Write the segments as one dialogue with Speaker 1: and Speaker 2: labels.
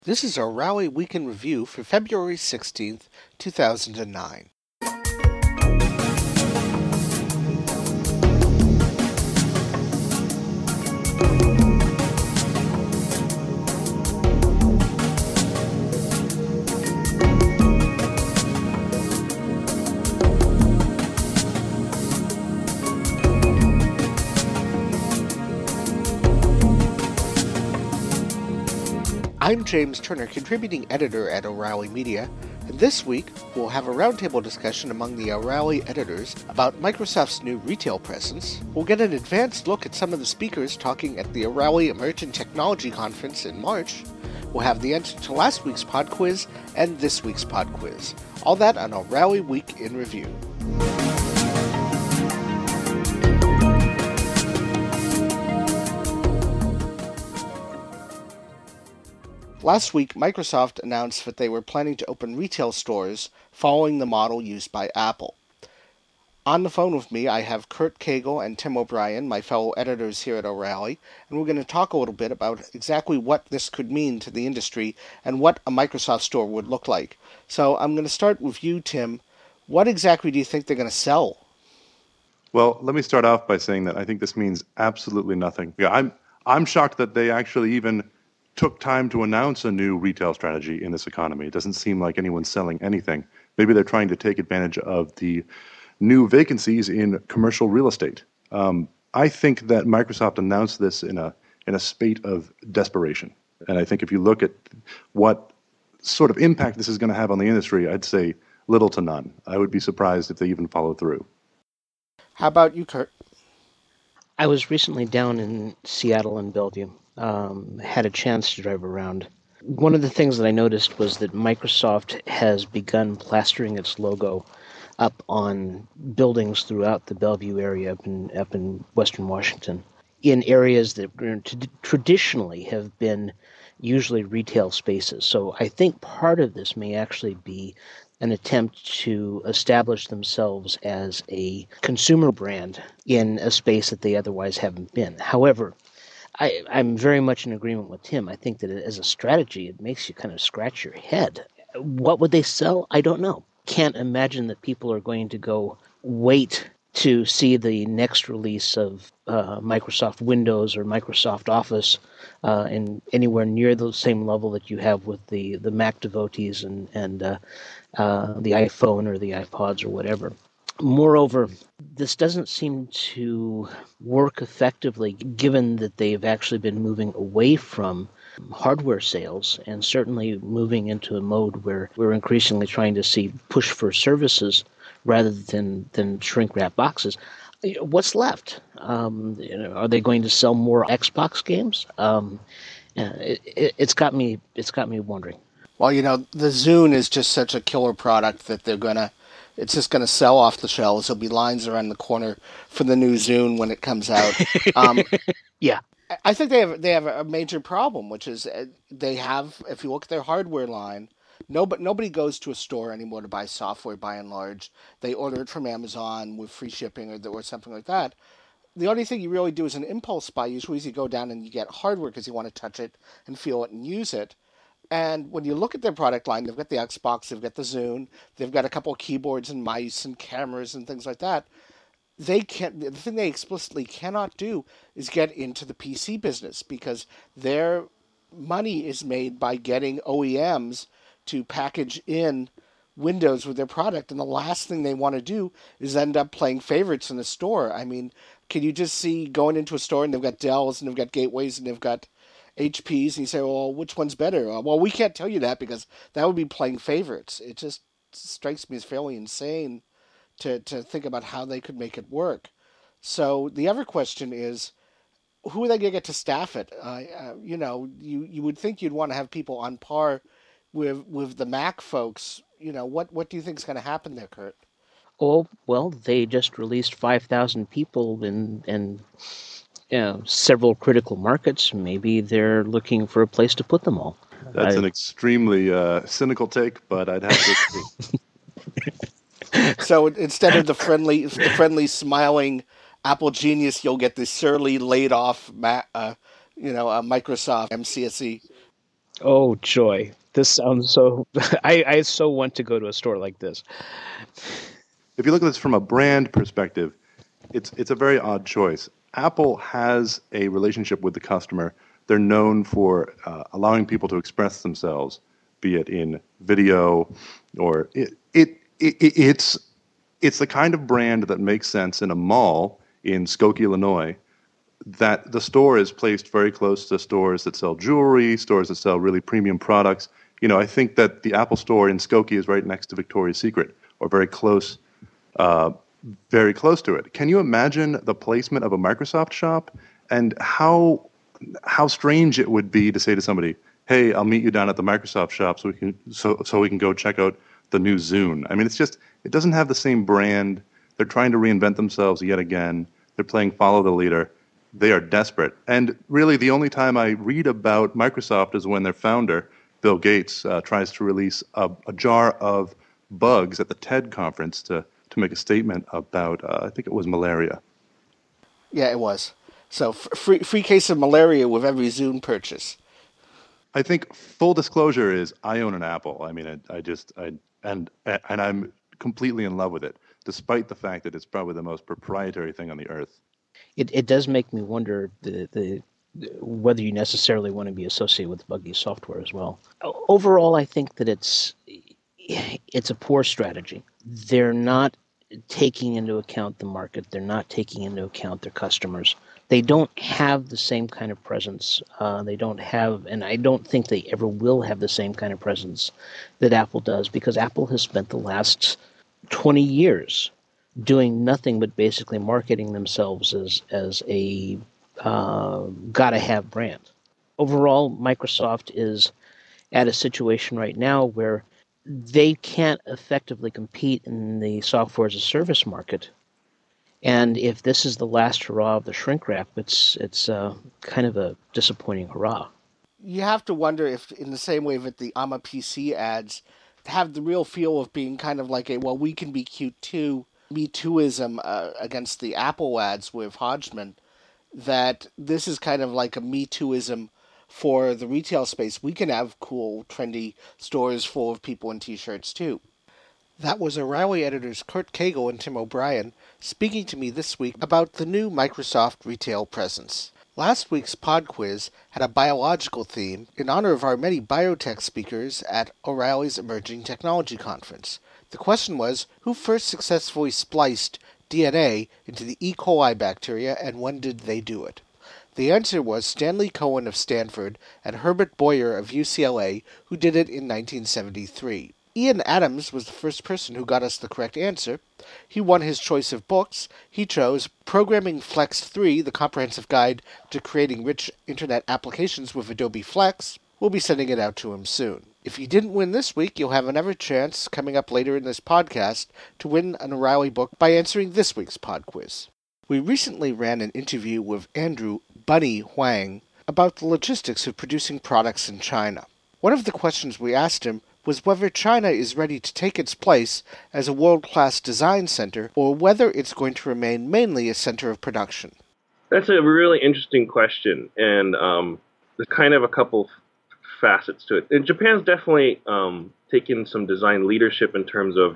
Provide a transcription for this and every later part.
Speaker 1: This is our Rally Week in Review for February 16th, 2009. I'm James Turner, contributing editor at O'Reilly Media, and this week we'll have a roundtable discussion among the O'Reilly editors about Microsoft's new retail presence. We'll get an advanced look at some of the speakers talking at the O'Reilly Emerging Technology Conference in March. We'll have the answer to last week's pod quiz and this week's pod quiz. All that on O'Reilly Week in Review. Last week, Microsoft announced that they were planning to open retail stores following the model used by Apple. On the phone with me, I have Kurt Cagle and Tim O'Brien, my fellow editors here at O'Reilly, and we're going to talk a little bit about exactly what this could mean to the industry and what a Microsoft store would look like. So I'm going to start with you, Tim. What exactly do you think they're going to sell?
Speaker 2: Well, let me start off by saying that I think this means absolutely nothing. Yeah, I'm shocked that they actually even took time to announce a new retail strategy in this economy. It doesn't seem like anyone's selling anything. Maybe they're trying to take advantage of the new vacancies in commercial real estate. I think that Microsoft announced this in a spate of desperation. And I think if you look at what sort of impact this is going to have on the industry, I'd say little to none. I would be surprised if they even follow through.
Speaker 1: How about you, Kurt?
Speaker 3: I was recently down in Seattle and Bellevue. Had a chance to drive around. One of the things that I noticed was that Microsoft has begun plastering its logo up on buildings throughout the Bellevue area up in Western Washington, in areas that traditionally have been usually retail spaces. So I think part of this may actually be an attempt to establish themselves as a consumer brand in a space that they otherwise haven't been. However, I'm very much in agreement with Tim. I think that as a strategy, it makes you kind of scratch your head. What would they sell? I don't know. Can't imagine that people are going to go wait to see the next release of Microsoft Windows or Microsoft Office in anywhere near the same level that you have with the Mac devotees and the iPhone or the iPods or whatever. Moreover, this doesn't seem to work effectively given that they've actually been moving away from hardware sales and certainly moving into a mode where we're increasingly trying to push for services rather than shrink wrap boxes. What's left? Are they going to sell more Xbox games? It's got me wondering.
Speaker 1: Well, the Zune is just such a killer product that it's just going to sell off the shelves. There'll be lines around the corner for the new Zune when it comes out.
Speaker 3: Yeah.
Speaker 1: I think they have a major problem, which is they have, if you look at their hardware line, nobody goes to a store anymore to buy software by and large. They order it from Amazon with free shipping or something like that. The only thing you really do is an impulse buy. Usually you go down and you get hardware because you want to touch it and feel it and use it. And when you look at their product line, they've got the Xbox, they've got the Zune, they've got a couple of keyboards and mice and cameras and things like that. The thing they explicitly cannot do is get into the PC business because their money is made by getting OEMs to package in Windows with their product. And the last thing they want to do is end up playing favorites in the store. I mean, can you just see going into a store and they've got Dells and they've got Gateways and they've got HPs, and you say, well, which one's better? Well, we can't tell you that because that would be playing favorites. It just strikes me as fairly insane to think about how they could make it work. So the other question is, who are they going to get to staff it? You would think you'd want to have people on par with the Mac folks. What do you think is going to happen there, Kurt?
Speaker 3: Oh, well, they just released 5,000 people in several critical markets. Maybe they're looking for a place to put them all.
Speaker 2: That's an extremely cynical take, but I'd have to agree.
Speaker 1: So instead of the friendly, smiling Apple genius, you'll get the surly, laid-off, Microsoft MCSE.
Speaker 3: Oh, joy. This sounds so... I so want to go to a store like this.
Speaker 2: If you look at this from a brand perspective, it's a very odd choice. Apple has a relationship with the customer. They're known for allowing people to express themselves, be it in video or it's the kind of brand that makes sense in a mall in Skokie, Illinois, that the store is placed very close to stores that sell jewelry, stores that sell really premium products. You know, I think that the Apple store in Skokie is right next to Victoria's Secret, or uh, very close to it. Can you imagine the placement of a Microsoft shop and how strange it would be to say to somebody, "Hey, I'll meet you down at the Microsoft shop so we can go check out the new Zune." I mean, it doesn't have the same brand. They're trying to reinvent themselves yet again. They're playing follow the leader. They are desperate. And really, the only time I read about Microsoft is when their founder, Bill Gates, tries to release a jar of bugs at the TED conference to make a statement about, I think it was malaria.
Speaker 1: Yeah, it was. So free case of malaria with every Zune purchase.
Speaker 2: I think full disclosure is I own an Apple. I mean, and I'm completely in love with it, despite the fact that it's probably the most proprietary thing on the earth.
Speaker 3: It does make me wonder the whether you necessarily want to be associated with buggy software as well. Overall, I think that it's a poor strategy. They're not taking into account the market. They're not taking into account their customers. They don't have the same kind of presence. They don't have, and I don't think they ever will have the same kind of presence that Apple does, because Apple has spent the last 20 years doing nothing but basically marketing themselves as a gotta have brand. Overall, Microsoft is at a situation right now where they can't effectively compete in the software as a service market. And if this is the last hurrah of the shrink wrap, it's kind of a disappointing hurrah.
Speaker 1: You have to wonder if, in the same way that the I'm a PC ads have the real feel of being kind of like a, well, we can be cute too, Me Tooism against the Apple ads with Hodgman, that this is kind of like a Me Tooism for the retail space. We can have cool, trendy stores full of people in t-shirts too. That was O'Reilly editors Kurt Cagle and Tim O'Brien speaking to me this week about the new Microsoft retail presence. Last week's pod quiz had a biological theme in honor of our many biotech speakers at O'Reilly's Emerging Technology Conference. The question was, who first successfully spliced DNA into the E. coli bacteria, and when did they do it? The answer was Stanley Cohen of Stanford and Herbert Boyer of UCLA, who did it in 1973. Ian Adams was the first person who got us the correct answer. He won his choice of books. He chose Programming Flex 3, the comprehensive guide to creating rich internet applications with Adobe Flex. We'll be sending it out to him soon. If you didn't win this week, you'll have another chance coming up later in this podcast to win an O'Reilly book by answering this week's pod quiz. We recently ran an interview with Andrew Bunny Huang about the logistics of producing products in China. One of the questions we asked him was whether China is ready to take its place as a world-class design center, or whether it's going to remain mainly a center of production.
Speaker 4: That's a really interesting question, and there's kind of a couple facets to it. And Japan's definitely taken some design leadership in terms of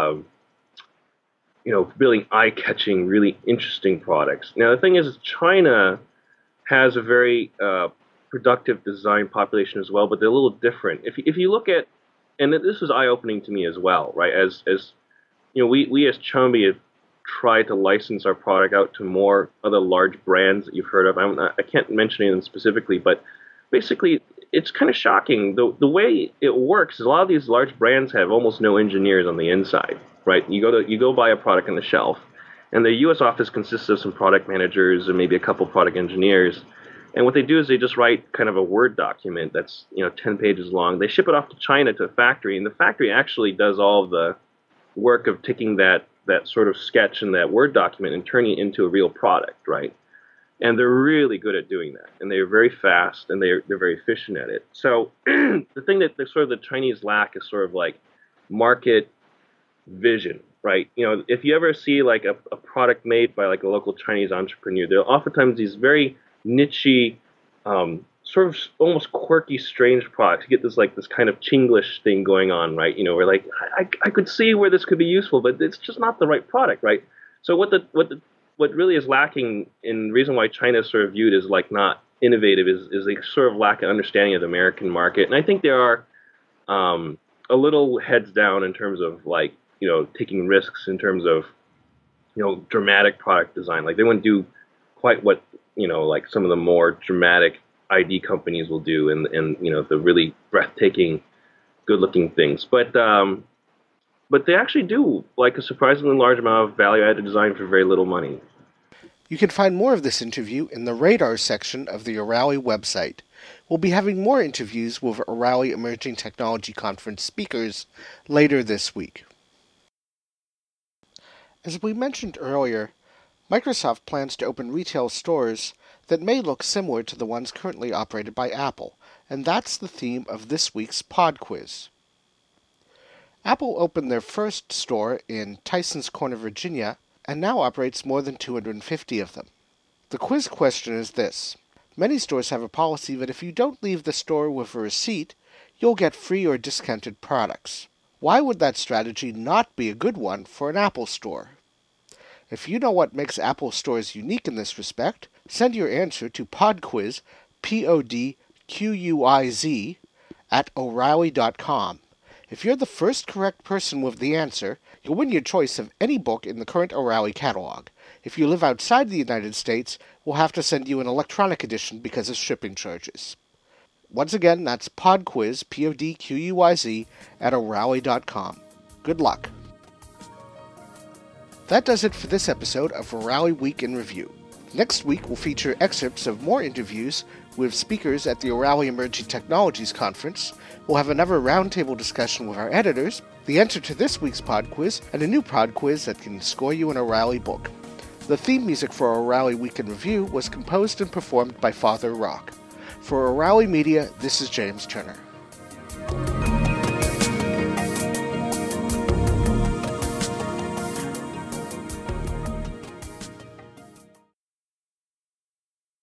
Speaker 4: building eye-catching, really interesting products. Now, the thing is China has a very productive design population as well, but they're a little different. If you look at, and this was eye-opening to me as well, right? As you know, we as Xiaomi have tried to license our product out to more other large brands that you've heard of. I can't mention any of them specifically, but basically, it's kind of shocking. The way it works is a lot of these large brands have almost no engineers on the inside, right? You go buy a product on the shelf, and the U.S. office consists of some product managers and maybe a couple product engineers. And what they do is they just write kind of a Word document that's 10 pages long. They ship it off to China to a factory, and the factory actually does all of the work of taking that sort of sketch in that Word document and turning it into a real product, right? And they're really good at doing that, and they're very fast, and they're very efficient at it. So the thing that the Chinese lack is sort of like market vision, right? If you ever see like a product made by like a local Chinese entrepreneur, there are oftentimes these very niche sort of almost quirky, strange products. You get this kind of Chinglish thing going on, right? Where like I could see where this could be useful, but it's just not the right product, right? So what really is lacking, and the reason why China is sort of viewed as like not innovative is they sort of lack an understanding of the American market, and I think there are a little heads down in terms of like taking risks in terms of dramatic product design. Like they wouldn't do quite what like some of the more dramatic ID companies will do, and the really breathtaking, good-looking things. But they actually do like a surprisingly large amount of value-added design for very little money.
Speaker 1: You can find more of this interview in the Radar section of the O'Reilly website. We'll be having more interviews with O'Reilly Emerging Technology Conference speakers later this week. As we mentioned earlier, Microsoft plans to open retail stores that may look similar to the ones currently operated by Apple, and that's the theme of this week's Pod Quiz. Apple opened their first store in Tysons Corner, Virginia, and now operates more than 250 of them. The quiz question is this. Many stores have a policy that if you don't leave the store with a receipt, you'll get free or discounted products. Why would that strategy not be a good one for an Apple store? If you know what makes Apple stores unique in this respect, send your answer to podquiz, PODQUIZ, at O'Reilly.com. If you're the first correct person with the answer, you'll win your choice of any book in the current O'Reilly catalog. If you live outside the United States, we'll have to send you an electronic edition because of shipping charges. Once again, that's podquiz, PODQUIZ, at O'Reilly.com. Good luck. That does it for this episode of O'Reilly Week in Review. Next week will feature excerpts of more interviews with speakers at the O'Reilly Emerging Technologies Conference. We'll have another roundtable discussion with our editors, the answer to this week's pod quiz, and a new pod quiz that can score you an O'Reilly book. The theme music for O'Reilly Week in Review was composed and performed by Father Rock. For O'Reilly Media, this is James Turner.